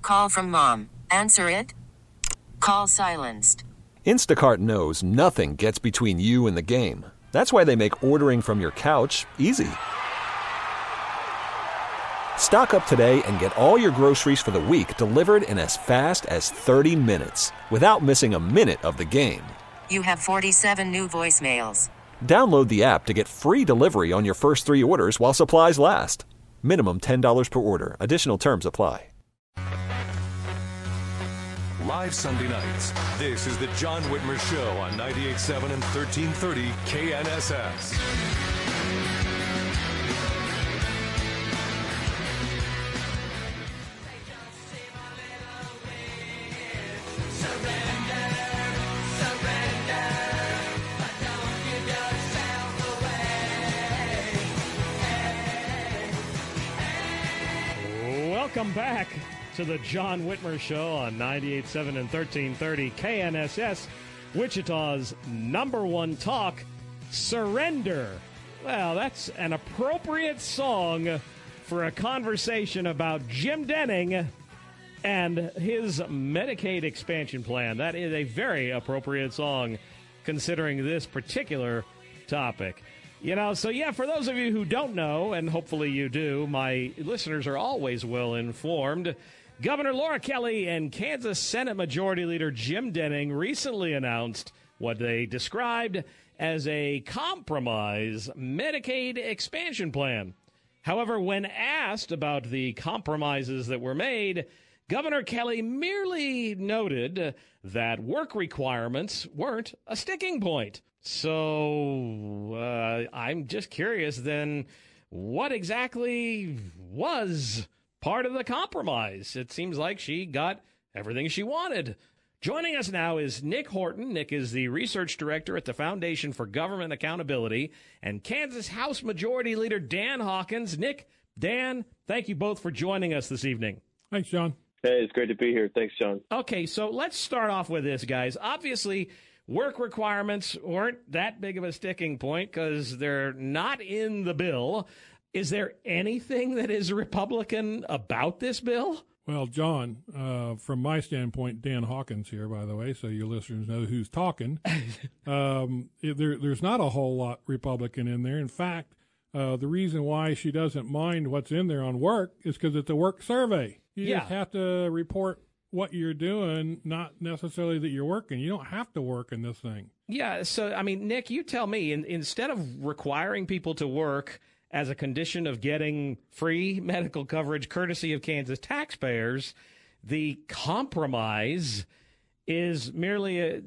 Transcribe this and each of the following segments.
Call from mom. Answer it. Call silenced. Instacart knows nothing gets between you and the game. That's why they make ordering from your couch easy. Stock up today and get all your groceries for the week delivered in as fast as 30 minutes without missing a minute of the game. You have 47 new voicemails. Download the app to get free delivery on your first 3 orders while supplies last. Minimum $10 per order. Additional terms apply. Live Sunday nights, this is the John Whitmer Show on 98.7 and 1330 KNSS. Welcome back to the John Whitmer Show on 98.7 and 1330 KNSS, Wichita's #1 talk, Surrender. Well, that's an appropriate song for a conversation about Jim Denning and his Medicaid expansion plan. That is a very appropriate song considering this particular topic. You know, so yeah, for those of you who don't know, and hopefully you do, my listeners are always well informed. Governor Laura Kelly and Kansas Senate Majority Leader Jim Denning recently announced what they described as a compromise Medicaid expansion plan. However, when asked about the compromises that were made, Governor Kelly merely noted that work requirements weren't a sticking point. So I'm just curious then, what exactly was part of the compromise? It seems like she got everything she wanted. Joining us now is Nick Horton. Nick is the research director at the Foundation for Government Accountability, and Kansas House Majority Leader Dan Hawkins. Nick, Dan, thank you both for joining us this evening. Thanks, John. Hey, it's great to be here. Thanks, John. Okay, so let's start off with this, guys. Obviously, work requirements weren't that big of a sticking point because they're not in the bill. Is there anything that is Republican about this bill? Well, John, from my standpoint, Dan Hawkins here, by the way, so your listeners know who's talking. There's not a whole lot Republican in there. In fact, the reason why she doesn't mind what's in there on work is because it's a work survey. You just have to report what you're doing, not necessarily that you're working. You don't have to work in this thing. Yeah, so, I mean, Nick, you tell me, instead of requiring people to work as a condition of getting free medical coverage courtesy of Kansas taxpayers, the compromise is merely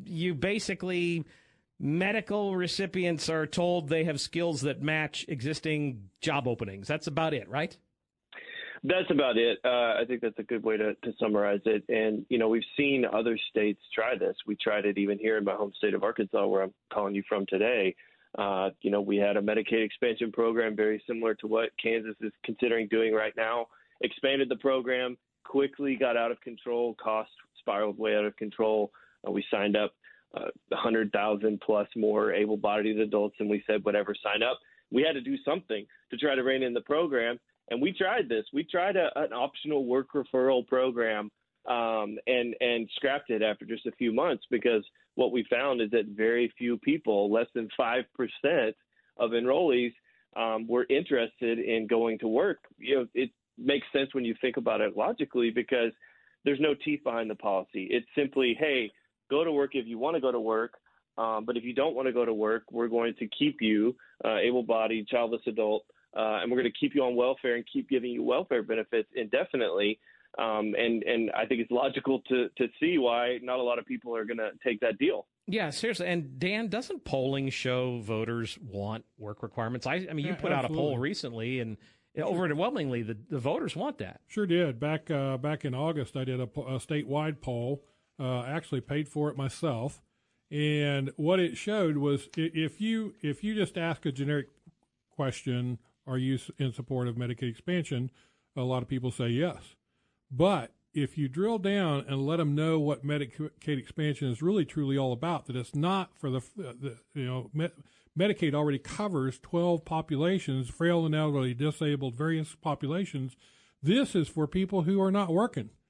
medical recipients are told they have skills that match existing job openings. That's about it, right? That's about it. I think that's a good way to summarize it. And, you know, we've seen other states try this. We tried it even here in my home state of Arkansas, where I'm calling you from today. You know, we had a Medicaid expansion program very similar to what Kansas is considering doing right now. Expanded the program, quickly got out of control, cost spiraled way out of control. We signed up 100,000 plus more able-bodied adults, and we said, whatever, sign up. We had to do something to try to rein in the program. And we tried this. We tried an optional work referral program and scrapped it after just a few months, because what we found is that very few people, less than 5% of enrollees, were interested in going to work. You know, it makes sense when you think about it logically, because there's no teeth behind the policy. It's simply, hey, go to work if you want to go to work. But if you don't want to go to work, we're going to keep you able-bodied, childless adult, and we're going to keep you on welfare and keep giving you welfare benefits indefinitely. And I think it's logical to see why not a lot of people are going to take that deal. Yeah, seriously. And Dan, doesn't polling show voters want work requirements? I mean, you put out a poll recently, and overwhelmingly the voters want that. Sure did. Back in August, I did a statewide poll. Actually paid for it myself. And what it showed was if you just ask a generic question, are you in support of Medicaid expansion, a lot of people say yes. But if you drill down and let them know what Medicaid expansion is really truly all about, that it's not for Medicaid already covers 12 populations, frail and elderly, disabled, various populations. This is for people who are not working.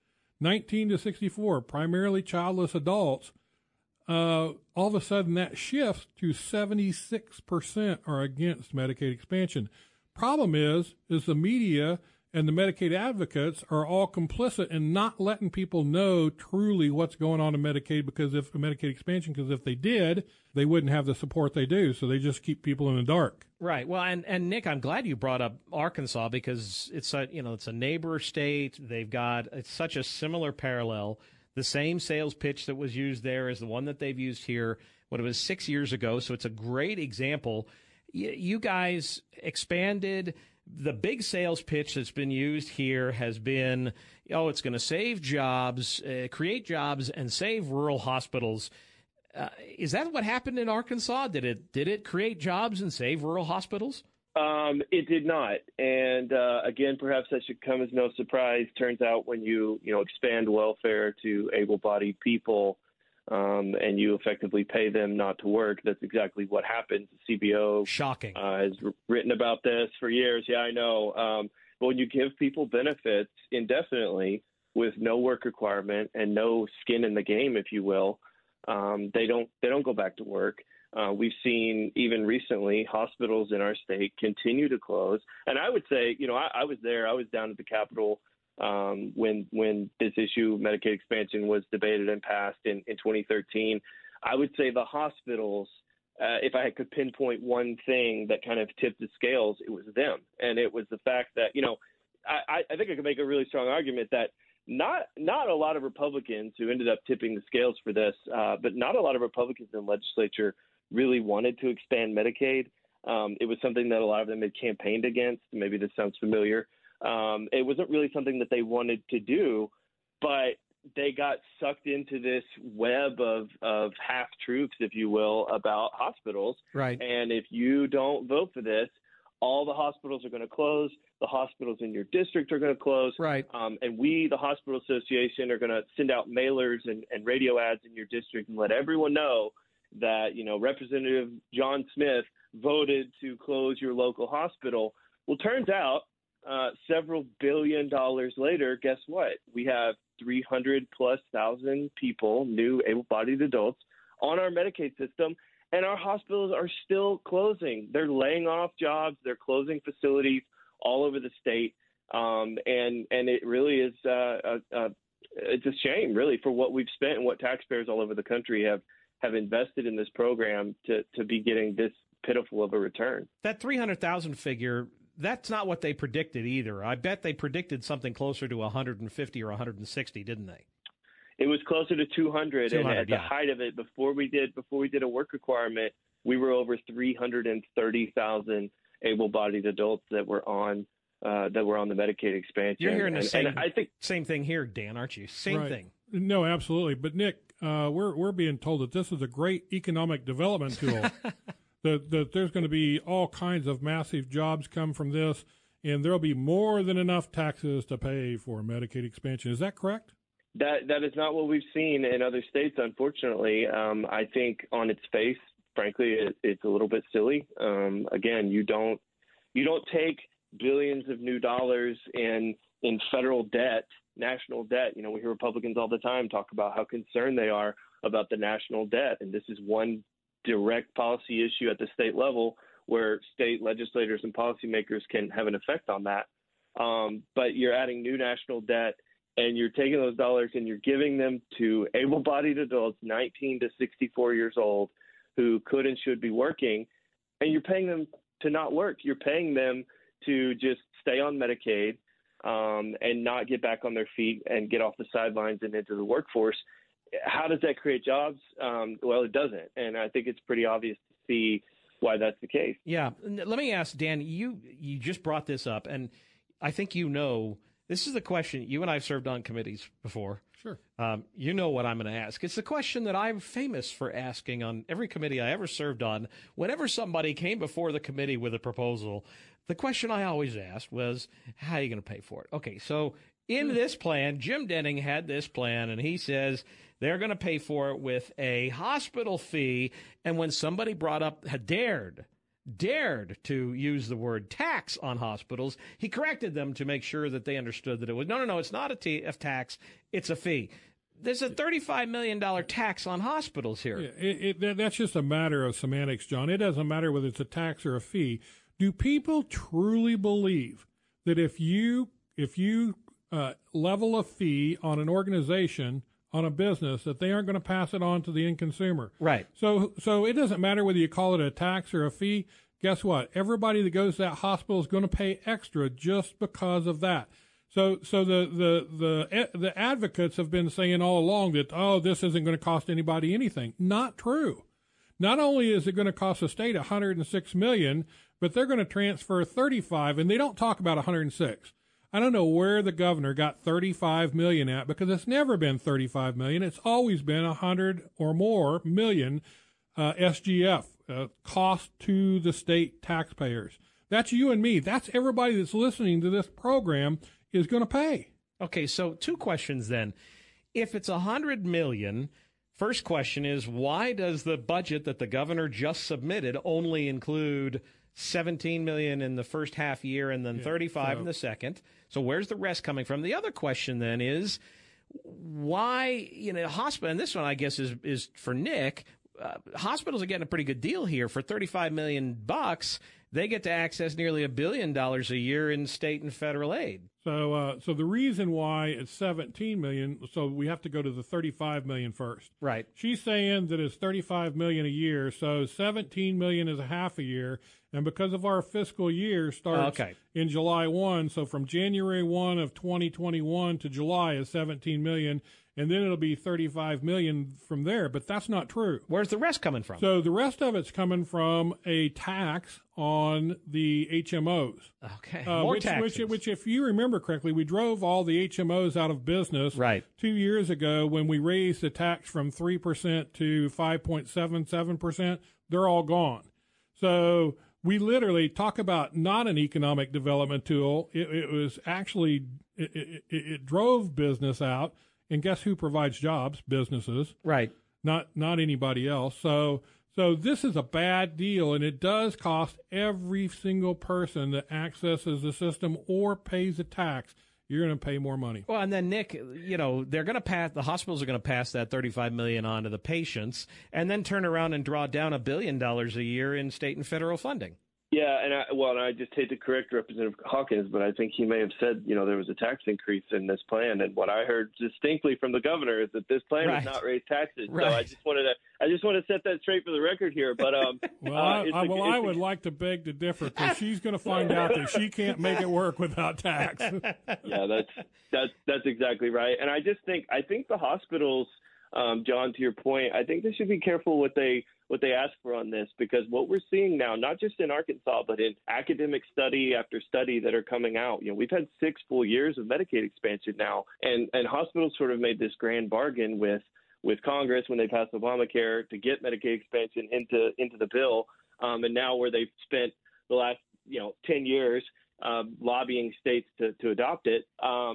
19 to 64, primarily childless adults, all of a sudden that shifts to 76% are against Medicaid expansion. Problem is the media and the Medicaid advocates are all complicit in not letting people know truly what's going on in Medicaid because if Medicaid expansion, because if they did, they wouldn't have the support they do. So they just keep people in the dark. Right. Well, and Nick, I'm glad you brought up Arkansas because it's a neighbor state. It's such a similar parallel. The same sales pitch that was used there is the one that they've used here. It was 6 years ago. So it's a great example. You guys expanded. The big sales pitch that's been used here has been, it's going to save jobs, create jobs, and save rural hospitals. Is that what happened in Arkansas? Did it create jobs and save rural hospitals? It did not. And again, perhaps that should come as no surprise. Turns out when you expand welfare to able-bodied people and you effectively pay them not to work, that's exactly what happens. The CBO shocking has written about this for years. Yeah, I know. But when you give people benefits indefinitely with no work requirement and no skin in the game, if you will, they don't go back to work. We've seen even recently hospitals in our state continue to close. And I would say, I was there. I was down at the Capitol when this issue, Medicaid expansion, was debated and passed in 2013. I would say the hospitals, if I could pinpoint one thing that kind of tipped the scales, it was them. And it was the fact that, I think I could make a really strong argument that not a lot of Republicans who ended up tipping the scales for this, but not a lot of Republicans in the legislature really wanted to expand Medicaid. It was something that a lot of them had campaigned against. Maybe this sounds familiar. It wasn't really something that they wanted to do, but they got sucked into this web of half-truths, if you will, about hospitals. Right. And if you don't vote for this, all the hospitals are going to close. The hospitals in your district are going to close. Right. And we, the Hospital Association, are going to send out mailers and radio ads in your district and let everyone know that, Representative John Smith voted to close your local hospital. Well, turns out several $billion later, guess what? We have 300,000+ people, new able-bodied adults, on our Medicaid system, and our hospitals are still closing. They're laying off jobs. They're closing facilities all over the state, and it really is it's a shame, really, for what we've spent and what taxpayers all over the country have invested in this program to be getting this pitiful of a return. That 300,000 figure, that's not what they predicted either. I bet they predicted something closer to 150 or 160, didn't they? It was closer to 200, and at the height of it, before we did a work requirement, we were over 330,000 able-bodied adults that were on the Medicaid expansion. You're hearing the same thing here, Dan, aren't you? Same thing. No, absolutely. But Nick, we're being told that this is a great economic development tool. that there's going to be all kinds of massive jobs come from this, and there'll be more than enough taxes to pay for Medicaid expansion. Is that correct? That is not what we've seen in other states, unfortunately. I think on its face, frankly, it's a little bit silly. Again, you don't take billions of new dollars in federal debt, national debt. We hear Republicans all the time talk about how concerned they are about the national debt, and this is one direct policy issue at the state level where state legislators and policymakers can have an effect on that. But you're adding new national debt, and you're taking those dollars and you're giving them to able-bodied adults 19 to 64 years old who could and should be working, and you're paying them to not work. You're paying them to just stay on Medicaid and not get back on their feet and get off the sidelines and into the workforce. How does that create jobs? Well, it doesn't, and I think it's pretty obvious to see why that's the case. Yeah. Let me ask, Dan, you just brought this up, and I think this is the question. You and I have served on committees before. Sure. You know what I'm going to ask. It's the question that I'm famous for asking on every committee I ever served on. Whenever somebody came before the committee with a proposal, the question I always asked was, how are you going to pay for it? Okay, so in this plan, Jim Denning had this plan, and he says they're going to pay for it with a hospital fee. And when somebody dared dared to use the word tax on hospitals, he corrected them to make sure that they understood that it was, no, it's not a tax, it's a fee. There's a $35 million tax on hospitals here. That's just a matter of semantics, John. It doesn't matter whether it's a tax or a fee. Do people truly believe that if you level a fee on an organization, on a business, that they aren't going to pass it on to the end consumer? Right. So it doesn't matter whether you call it a tax or a fee. Guess what? Everybody that goes to that hospital is going to pay extra just because of that. So the advocates have been saying all along that, this isn't going to cost anybody anything. Not true. Not only is it going to cost the state $106 million, but they're going to transfer 35, and they don't talk about 106. I don't know where the governor got 35 million at, because it's never been 35 million. It's always been 100 or more million SGF, cost to the state taxpayers. That's you and me. That's everybody that's listening to this program is going to pay. Okay, so two questions then. If it's 100 million, first question is, why does the budget that the governor just submitted only include 17 million in the first half year and then 35 in the second? So where's the rest coming from? The other question then is, why, hospital, and this one I guess is for Nick, hospitals are getting a pretty good deal here. For $35 million, they get to access nearly $1 billion a year in state and federal aid. So the reason why it's 17 million, so we have to go to the 35 million first. Right. She's saying that it's 35 million a year, so 17 million is a half a year, and because of our fiscal year starts in July 1, so from January 1 of 2021 to July is 17 million, and then it'll be 35 million from there, but that's not true. Where's the rest coming from? So the rest of it's coming from a tax on the HMOs. Okay, more taxes. Which, if you remember correctly, we drove all the HMOs out of business 2 years ago when we raised the tax from 3% to 5.77%. They're all gone. So we literally talk about not an economic development tool. It was actually, it drove business out. And guess who provides jobs? Businesses. Right. Not anybody else. So this is a bad deal, and it does cost every single person that accesses the system or pays a tax. You're going to pay more money. Well, and then Nick, they're going to pass. The hospitals are going to pass that $35 million on to the patients, and then turn around and draw down $1 billion a year in state and federal funding. Yeah, and I just hate to correct Representative Hawkins, but I think he may have said, there was a tax increase in this plan, and what I heard distinctly from the governor is that this plan does not raise taxes. Right. So I just want to set that straight for the record here. But I would like to beg to differ, because she's going to find out that she can't make it work without tax. Yeah, that's exactly right. And I think the hospitals, John, to your point, I think they should be careful what they ask for on this, because what we're seeing now, not just in Arkansas, but in academic study after study that are coming out, we've had 6 full years of Medicaid expansion now, and hospitals sort of made this grand bargain with Congress when they passed Obamacare to get Medicaid expansion into the bill, and now where they've spent the last 10 years lobbying states to adopt it.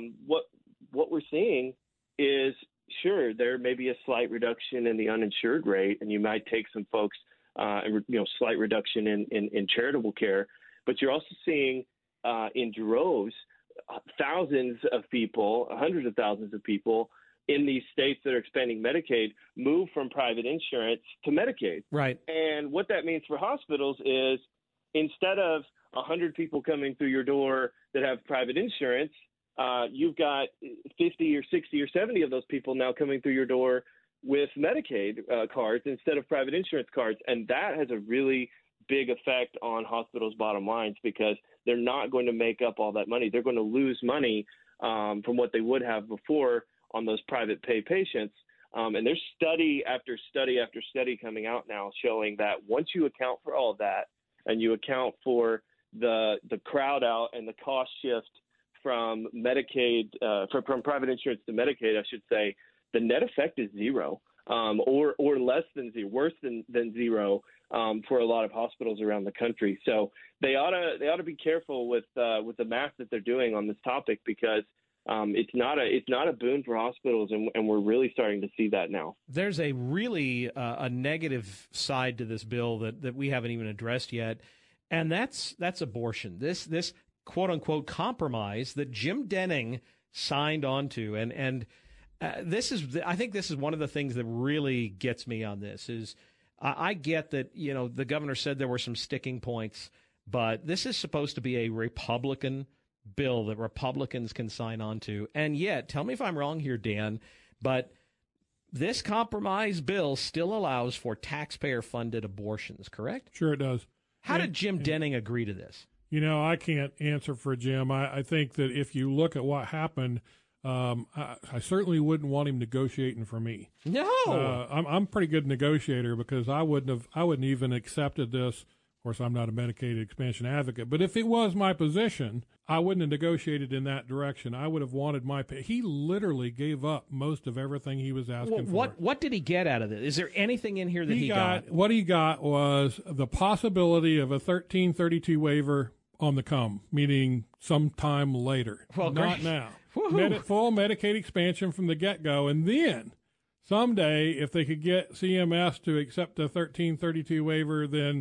What we're seeing is, sure, there may be a slight reduction in the uninsured rate, and you might take some folks, slight reduction in charitable care, but you're also seeing in droves thousands of people, hundreds of thousands of people in these states that are expanding Medicaid move from private insurance to Medicaid. Right. And what that means for hospitals is, instead of 100 people coming through your door that have private insurance, you've got 50 or 60 or 70 of those people now coming through your door with Medicaid cards instead of private insurance cards. And that has a really big effect on hospitals' bottom lines, because they're not going to make up all that money. They're going to lose money from what they would have before on those private pay patients. And there's study after study after study coming out now showing that once you account for all of that, and you account for the crowd out and the cost shift from Medicaid, from private insurance to Medicaid, I should say, the net effect is zero, or less than zero, worse than zero for a lot of hospitals around the country. So they ought to be careful with the math that they're doing on this topic, because it's not a boon for hospitals, and we're really starting to see that now. There's a really a negative side to this bill that we haven't even addressed yet. And that's abortion. This quote unquote compromise that Jim Denning signed on to, and I think this is one of the things that really gets me on this is I get that, the governor said there were some sticking points, but this is supposed to be a Republican bill that Republicans can sign on to. And yet, tell me if I'm wrong here, Dan, but this compromise bill still allows for taxpayer-funded abortions, correct? Sure it does. How did Jim Denning agree to this? I can't answer for Jim. I think that if you look at what happened, I certainly wouldn't want him negotiating for me. No, I'm a pretty good negotiator because I wouldn't even accepted this. Of course, I'm not a Medicaid expansion advocate, but if it was my position, I wouldn't have negotiated in that direction. I would have wanted my pay. He literally gave up most of everything he was asking for. What did he get out of it? Is there anything in here that he got? What he got was the possibility of a 1332 waiver on the come, meaning sometime later. Well, not great. now. Full Medicaid expansion from the get-go, and then someday, if they could get CMS to accept the 1332 waiver, then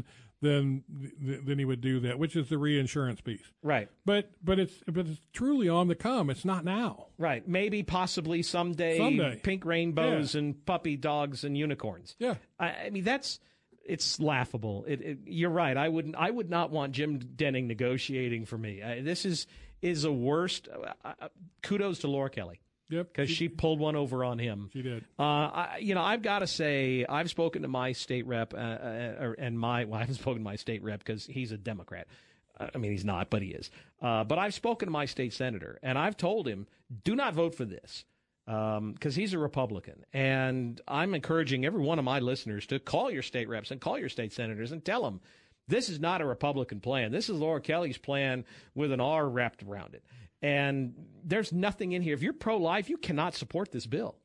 he would do that, which is the reinsurance piece. Right. But it's truly on the come. It's not now. Right. Maybe, possibly someday. Pink rainbows and puppy dogs and unicorns. Yeah. I mean, it's laughable. You're right. I would not want Jim Denning negotiating for me. This is a worst. Kudos to Laura Kelly. Yep, because she pulled one over on him. She did. I've got to say, I've spoken to my state rep, I haven't spoken to my state rep because he's a Democrat. I mean, he's not, but he is. But I've spoken to my state senator, and I've told him, do not vote for this, because he's a Republican. And I'm encouraging every one of my listeners to call your state reps and call your state senators and tell them this is not a Republican plan. This is Laura Kelly's plan with an R wrapped around it. And there's nothing in here. If you're pro-life, you cannot support this bill.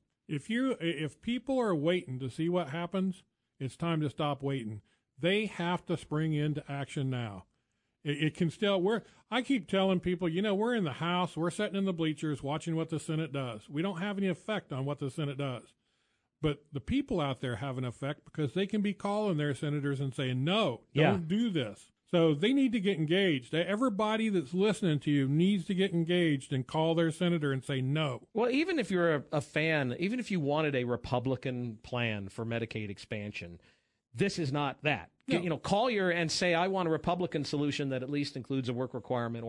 If people are waiting to see what happens, it's time to stop waiting. They have to spring into action now. It can still. I keep telling people, we're in the House, we're sitting in the bleachers watching what the Senate does. We don't have any effect on what the Senate does. But the people out there have an effect because they can be calling their senators and saying, no, don't do this. So they need to get engaged. Everybody that's listening to you needs to get engaged and call their senator and say no. Well, even if you're a fan, even if you wanted a Republican plan for Medicaid expansion, this is not that. No. Call and say, I want a Republican solution that at least includes a work requirement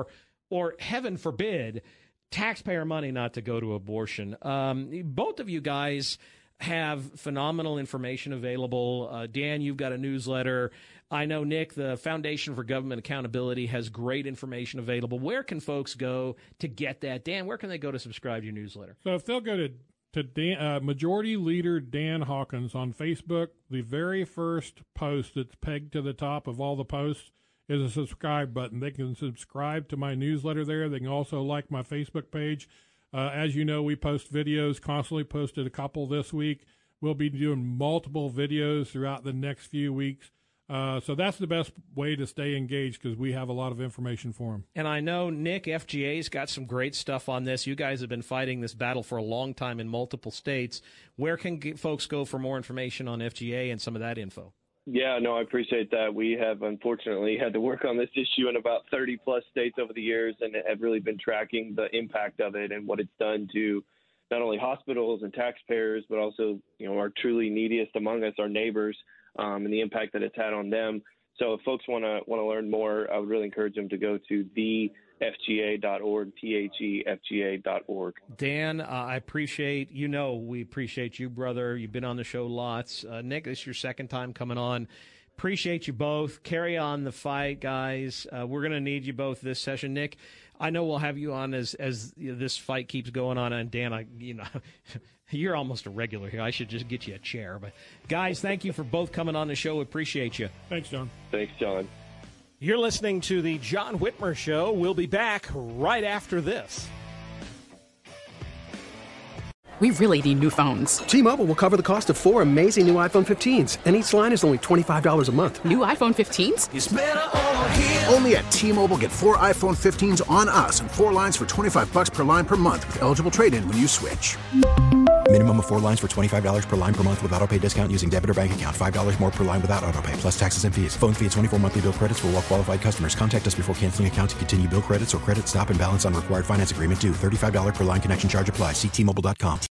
or heaven forbid, taxpayer money not to go to abortion. Both of you guys have phenomenal information available. Dan, you've got a newsletter. I know, Nick, the Foundation for Government Accountability has great information available. Where can folks go to get that? Dan, where can they go to subscribe to your newsletter? So if they'll go to Dan, Majority Leader Dan Hawkins on Facebook, the very first post that's pegged to the top of all the posts is a subscribe button. They can subscribe to my newsletter there. They can also like my Facebook page. As you know, we post videos, constantly posted a couple this week. We'll be doing multiple videos throughout the next few weeks. So that's the best way to stay engaged because we have a lot of information for them. And I know, Nick, FGA's got some great stuff on this. You guys have been fighting this battle for a long time in multiple states. Where can folks go for more information on FGA and some of that info? Yeah, no, I appreciate that. We have unfortunately had to work on this issue in about 30-plus states over the years and have really been tracking the impact of it and what it's done to not only hospitals and taxpayers, but also, our truly neediest among us, our neighbors, and the impact that it's had on them. So if folks want to learn more, I would really encourage them to go to thefga.org, thefga.org. Dan, I appreciate, we appreciate you, brother. You've been on the show lots. Nick, this is your second time coming on. Appreciate you both. Carry on the fight, guys. We're going to need you both this session. Nick, I know we'll have you on as this fight keeps going on. And Dan, you're almost a regular here. I should just get you a chair. But guys, thank you for both coming on the show. Appreciate you. Thanks, John. Thanks, John. You're listening to the John Whitmer Show. We'll be back right after this. We really need new phones. T-Mobile will cover the cost of 4 amazing new iPhone 15s, and each line is only $25 a month. New iPhone 15s? It's better over here. Only at T-Mobile, get 4 iPhone 15s on us and 4 lines for $25 per line per month with eligible trade-in when you switch. Minimum of 4 lines for $25 per line per month with autopay discount using debit or bank account. $5 more per line without autopay, plus taxes and fees. Phone fee at 24 monthly bill credits for well-qualified customers. Contact us before canceling account to continue bill credits or credit stop and balance on required finance agreement due. $35 per line connection charge applies. See T-Mobile.com.